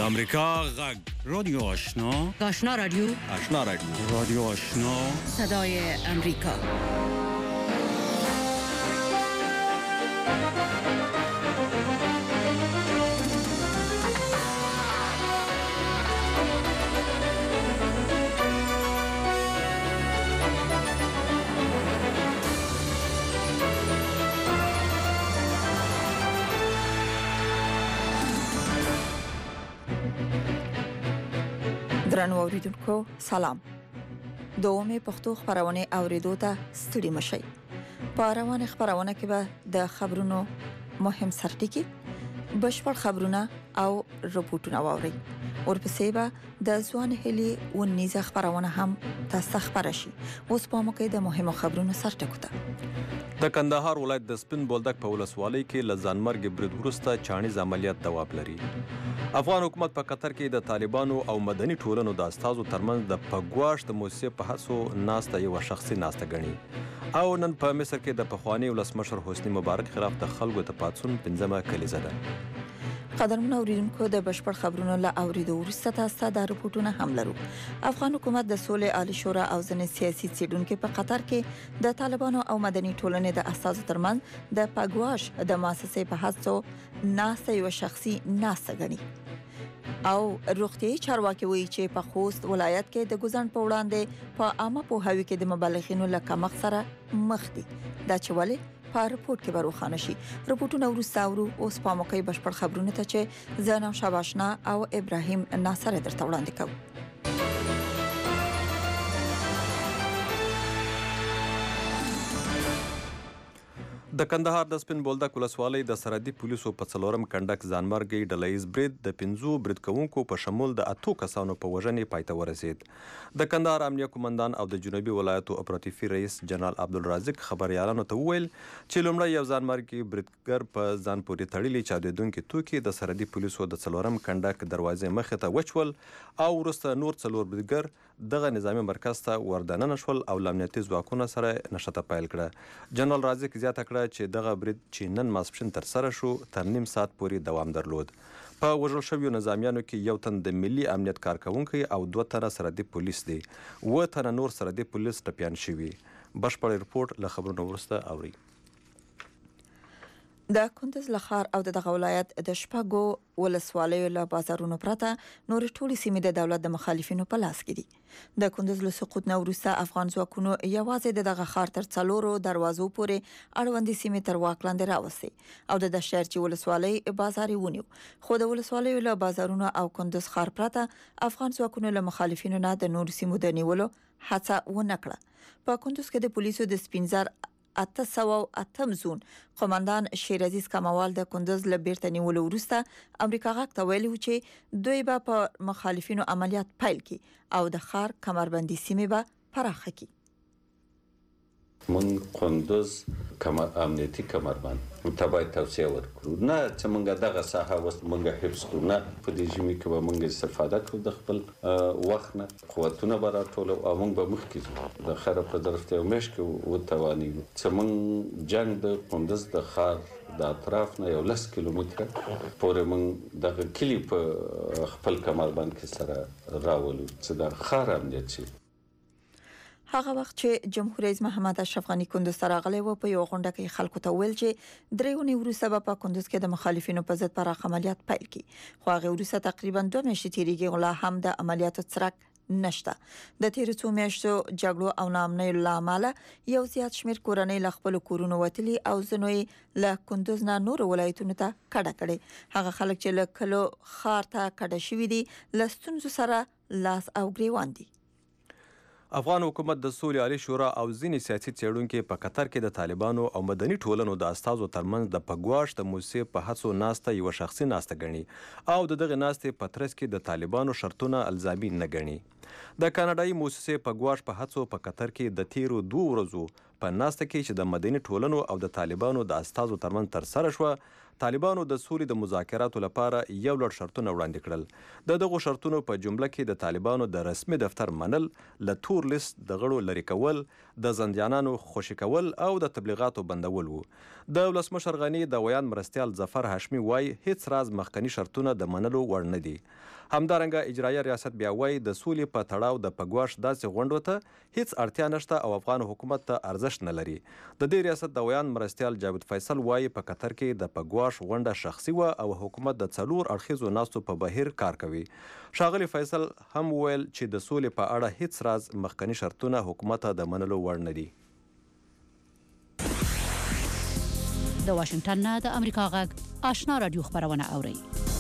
امریکا غږ رادیو آشنا رادیو رادیو آشنا صدای امریکا. درنو اوریدونکو سلام. دومې پښتو خبرونه اوریدو ته ستړي مشئ. په روانه خبرونه کې به د خبرونو مهم سرټکی، بشپړ خبرونه او رپورټونه واورئ. ورپسې به د ځوان هلي او نیزه خبرونه هم تاسو خبر شي. اوس په موږ د مهمو خبرونو سرټکو ته. د کندهار ولایت د سپین بولدک په ولسوالۍ کې له ځانمرګ برید وروسته چاڼیز عملیات دوام لري. افغان حکومت په قطر کې د طالبانو او مدني ټولنو د استازو ترمنځ د پګواش د موسسې په هڅو ناسته یو شخصي ناسته ګڼي. او نن په مصر کې د پخوانی ولسمشر حسني مبارک خلاف د خلکو د پاڅون 5مه کلیزه ده. قدرمن اوریدونکو د بشپړ خبرونو له اوریدو وروسته تاسو د رپورټونه هم لرو. افغان حکومت د سولې عالی شورا او ځینې سیاسي څېړونکو په قطر کې د طالبانو او مدني ټولنې د استازو ترمنځ د پګواش د مؤسسې په هڅو ناسته یو شخصي ناسته ګڼي. او روغتیايي چارواکي وایي چې په خوست ولایت کې د ګزن په وړاندې په عامه پوهاوي کې د مبلغینو له کمښت سره مخ دي. دا چې ولې په رپورت کې روښانه شي. رپورټونه وروسته اورو. اوس په موقع بشپړ خبرونه ته چې زنه شاباشنا او ابراهیم ناصر درته وړاندې کوي. د کندهار د سپین بولدک ولسوالۍ د سرحدي پولیسو په 4م کنډک ځانمرګي ډلهیز برید د 5 برید کوونکو په شمول د 8 کسانو په وژنې پای ته ورسید. د کندهار امنیه قومندان او د جنوبي ولایتو اپراتیفي رئیس جنرال عبدالرازق خبريالانو ته وویل چې لومړی یو ځانمرګي بریدګر په ځان پورې تړلي چاودېدونکي توکي د سرحدي پولیسو د 4م کنډک دروازې مخې ته وچول او وروسته نور 4 بریدګر دغه نظامی مرکز ته وردننه شول او امنیتي ځواکونو سره نښته پیل کړه. جنرال رازق زیاته کړه چې دغه برید چې نن ماسپښین ترسره شو تر نیم ساعت پورې دوام درلود. په وژل شویو نظامیانو کې یو تن د ملي امنیت کارکونکي او 2 تنه سرحدي پولیس دي. 7 تنه نور سرحدي پولیس ټپیان شوي. بشپړ رپورټ له خبرونو وروسته اوري. د کندز لخر او دغه ولایت د شپږو ولسوالیو له بازارونو پرته نور ټولې سیمې د دولت د مخالفینو په لاس کې دي. د کندز له سقوط نه وروسته افغان ځواکونو یوازې دغه ښار تر 4 دروازو پورې اړوندې سیمې تر واک لاندې راوستي او د شهرچی ولسوالۍ بازار ونیو. خو د ولسوالیو له بازارونو او کندز ښار پرته افغان ځواکونو له مخالفینو نه د نور سیمو د نیولو هڅه ونه کړه. په کندز کې د پولیسو د سپینزر 808 زون قومندان شیر عزیز کموال د کندز له بیرته نیولو وروسته امریکا غاک ته ویلي چې دوی به په مخالفینو عملیات پیل کړي او د ښار کمربندي سیمې به پراخه کړي. من کندز امنیتی کمربند تبای توسعه ورکړو نه چې موږ دغه ساحه وس موږ حفظ کړو نه په دې ژمي کې به موږ استفاده کړو د خپل وخت نه قوتونه به راټولو او موږ به مخکې د خره په طرف ته یو میاشت کې وتوانیږو چې موږ جنگ د کندز د ښار د اطراف نه 10 کیلومتره پورې موږ دغه کلی په خپل کمربند کې سره راولو چې د ښار امنیت شي. هغه وخت چې جمهور رئیس محمد اشرف غنی کندز ته راغلی و په یو غونډه کې خلکو ته ویل چې درېونی وروسته به په کندز کې د مخالفینو په ضد پراخ عملیات پیل کړي. خو هغه وروسته تقریبا 2 میاشتې تیریږي غلا هم د عملیاتو څرک نشته. د تیر څو میاشتو جګړو او ناامنۍ له امله یو زیات شمیر کورنۍ له خپل کورونو وتلي او ځینې له کندز نه نور ولایتونو ته کډه کړي. هغه خلک چې له کلو ښار ته کډه شوي دي له ستونزو سره لاس او ګریوان دي. افغان حکومت د سولې عالی شورا او ځینې سیاسي څېړونکي په قطر کې د طالبانو او مدني ټولنو د استازو ترمنځ د پګواش د موسسې په هڅو ناسته یو شخصي ناسته ګڼي او د دغه ناستې په ترڅ کې د طالبانو شرطونه الزامي نه ګڼي. د کاناډایي موسسې پګواش په هڅو په قطر کې د تیرو 2 ورځو په ناسته کې چې د مدني ټولنو او د طالبانو د استازو ترمنځ ترسره شوه طالبانو د سولې د مذاکراتو لپاره یو لړ شرطونه وړاندې کړل. د دغو شرطونو په جمله کې د طالبانو د رسمي دفتر منل، له تور لیست د غړو لرې کول، د زندانیانو خوشي کول او د تبلیغاتو بندول وو. د ولسمشر غني د ویان مرستیال ظفر هاشمي وایي هیڅ راز مخکنی شرطونه د منلو وړ نه دي. همدارنګه اجرایه ریاست بیا وایي د سولې په تړاو د پګواش داسې غونډو ته هیڅ اړتیا نشته او افغان حکومت ته ارزښت نه لري. د دې ریاست د ویان مرستیال جاوید فیصل وایي په قطر کې د پګواش غونډه شخصي وه او حکومت د 4 اړخیزو ناستو په بهیر کار کوي. ښاغلي فیصل هم ویل چې د سولې په اړه هیڅ راز مخکني شرطونه حکومت ته د منلو وړ نه دي. د واشنگټن نه د امریکا غږ آشنا رادیو خبرونه اوري.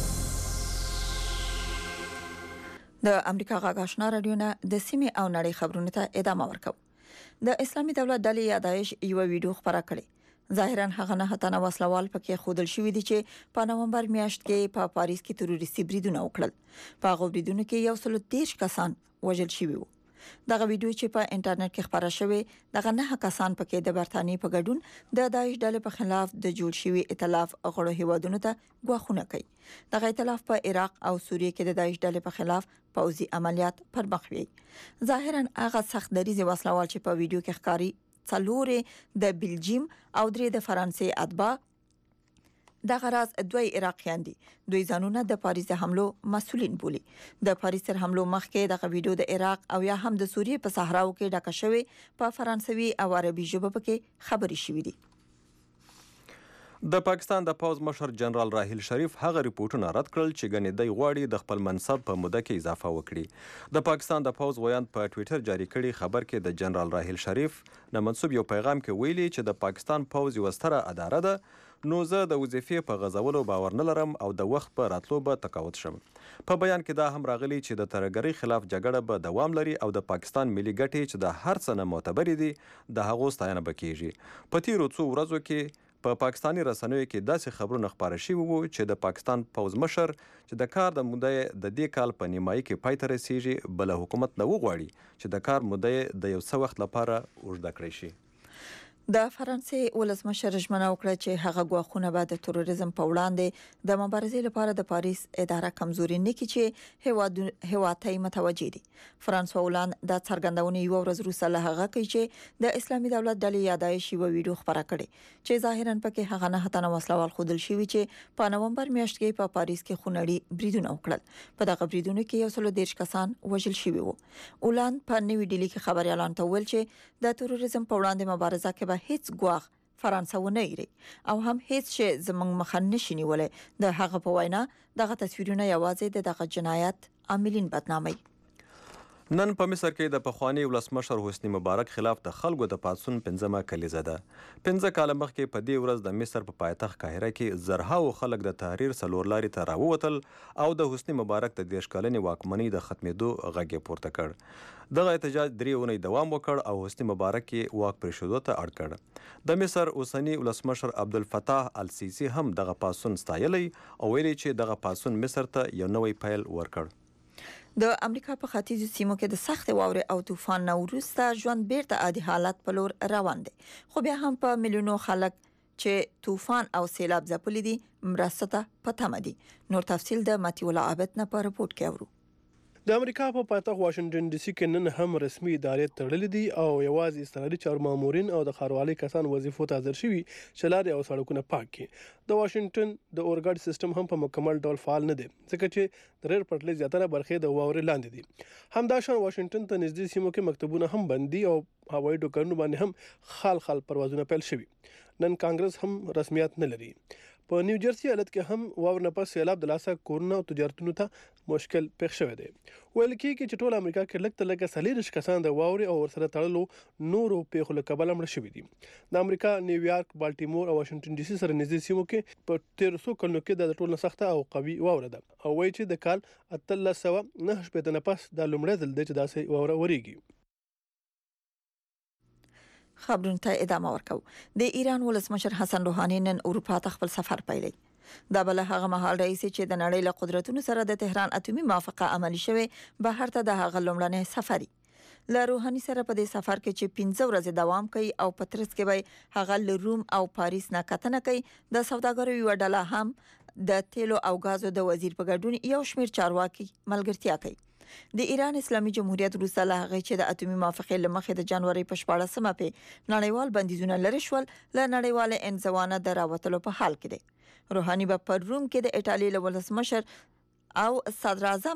د امریکا غږ آشنا رادیو نه د سیمې او نړۍ خبرونو ته ادامه ورکوم. د اسلامي دولت ډلې یادایش یو ویډیو خبره کړې. ظاهرا هغه نه تنه وسلوال پکې خودل شوې دي چې په نومبر میاشت کې په پاریس کې تروریستي بریدونه وکړل. په هغه بریدونو کې 113 کسان وژل شوي وو. دغه ویډیو چې په انټرنیټ کې خبره شوې دغه 9 کسان پکې د برتانیې په ګډون د داعش ډلې په خلاف د جوړ شوي ائتلاف غړو هیوادونو ته غواخونه کوي. دغه ائتلاف په عراق او سوریه کې د داعش ډلې په خلاف پوځي عملیات پر مخ وي. ظاهرا هغه سخت دریځ وسلوال چې په ویډیو کې ښکاری 4 د بلجیم او 3 د فرانسې اتباع دغه راز 2 عراقیان دي. دوی ځانونه د پاریس د حملو مسؤلین بولي. د پاریس تر حملو مخکې دغه ویډیو د عراق او یا هم د سوریې په صحراو کې ډکه شوی په فرانسوي او عربي ژبه کې خبري شوې دي. د پاکستان د پوز مشر جنرال راحیل شریف هغه ریپورتونه رد کړل چې ګنې دی غواړي د خپل منصب په موده کې اضافه وکړي. د پاکستان د پوز ویان په ټوئیټر جاری کړي خبر کې د جنرال راحیل شریف نه منسوب یو پیغام کې ویلي چې د پاکستان پوز یو ستره اداره ده، نو زه د وظیفې په غزولو باور نه لرم او د وخت په راتلو به تقاعد شم. په بیان کې دا هم راغلی چې د ترهګرۍ خلاف جګړه به دوام لري او د پاکستان ملي ګټې چې د هر څه نه معتبرې دي د هغو ستاینه به کیږي. په تیرو څو ورځو کې په پاکستاني رسنیو کې داسې خبرونه خپاره شوي وو چې د پاکستان پوز مشر چې د کار د موده د دې کال په نیمایي کې پای ته رسیږي بل حکومت نه وغواړي چې د کار موده د یو څه وخت لپاره اوږده کړی شي. د فرانسې ولسمشر ژمنه وکړه چې هغه غواخونه به د تروریزم په وړاندې د مبارزې لپاره د پاریس اداره کمزوري نه کړي چې هیوادي متوجي دي. فرانسوا هولند د څرګندونې یو ورځ وروسته له هغه کوي چې د اسلامي دولت ډلې یادایش یو ویډیو خبره کړي چې ظاهرا پکې هغه نه تنه وسلوال خودل شوی چې په نومبر میاشت کې په پاریس کې خونړي بریدونه وکړل. په دغه بریدونو کې 113 کسان وژل شوي وو. هولند په نوې ډیلي کې خبري اعلان کول چې د تروریزم په وړاندې مبارزه کې هیڅ ګواخ فرانسه ونه ایري او هم هیڅ شی زمنګ مخ نه شي نیولې. د هغه په وینا دغه تصویرونه یوازې دغه جنایت عاملین بدنامي. نن په مصر کې د پخوانی ولسمشر حسنی مبارک خلاف د خلکو د پاڅون 15مه کلیزه ده. 15 کال مخکې په دې ورځ د مصر په پایتخت قاهره کې زرهاو خلک د تحریر څلور لارې ته راووتل او د حسنی مبارک د 10 کلنې واکمنۍ د ختمېدو غږ یې پورته کړ. دغه احتجاج 3 اونۍ دوام وکړ او حسنی مبارک یې واک پرېښودو ته اړ کړ. د مصر اوسنی ولسمشر عبدالفتاح السیسی هم دغه پاڅون ستایلی او ویلي چې دغه پاڅون مصر ته یو نوی پیل ورکړ. د امریکا په ختیځو سیمو کې د سخت واورې او طوفان نه وروسته ژوند بیرته عادي حالت په لور روان دی. خو بیا هم په میلیونو خلک چې طوفان او سیلاب ځپلي دي مرسته ته په تمه دي. نور تفصیل د ماتیو لعابت نه په رپورت کې اورو. د امریکا په پایتخت واشنگټن ډي سي کې نن هم رسمي ادارې تړلې دي او یوازې استرالي چارو مامورین او د ښاروالۍ کسان وظیفو ته حاضر شوي چې لارې او سړکونه پاک کړي. د واشنگټن د اورګاډي سیستم هم په مکمل ډول فعال نه دی ځکه چې د ریل پټلۍ زیاتره برخې د واورې لاندې دي. همداشان واشنگټن ته نږدې سیمو کې مکتبونه هم بند دي او هوایي ډګرونو باندې هم خال پروازونه پیل شوي. نن کانګرس هم رسمیت نه لري. په نیو جرسي ایالت کې هم واور نه پس سیلاب د لاسه کورونه او تجارتونو ته مشکل پېښ شوی دی. ویل کېږي چې ټول امریکا کې لږ تر لږه 40 کسان د واورې او ورسره تړلو نورو پیښو له کبله مړه شوي دي. د امریکا نیویارک، بالټیمور او واشنگټن ډي سي سره نږدې سیمو کې په 1300 کلونو کې د ټولو سخته او قوي واوره ده او وایي چې د کال 1809 نه پس دا لومړی ځل دی چې داسې واوره وريږي. خبرونه ته ادامه ورکو. د ایران ولسمشر حسن روحاني نن اروپا ته خپل سفر پیلوي. دا بل هغه مهال رئیس چې د نړۍ له قدرتونو سره د تهران اټومي موافقه عملي شوه بهر ته د هغه لومړنی سفري. له روحاني سره په دې سفر کې چې 15 ورځې دوام کوي او په ترڅ کې به هغه له روم او پاریس نه کتنه کوي. د سوداګرو یو ډله هم د تیلو او غازو د وزیر په ګډون یو شمېر چارواکي ملګرتیا کوي. د ایران اسلامي جمهوریت وروسته له هغه چې د اټومي موافقې لمخې د جنوري په 14مه په نړیوال بندیزونه لري شول له نړیوال انزوانه د راوتلو په حال کې دی. روحاني په روم کې د ایټالیا ولسمشر او صدر اعظم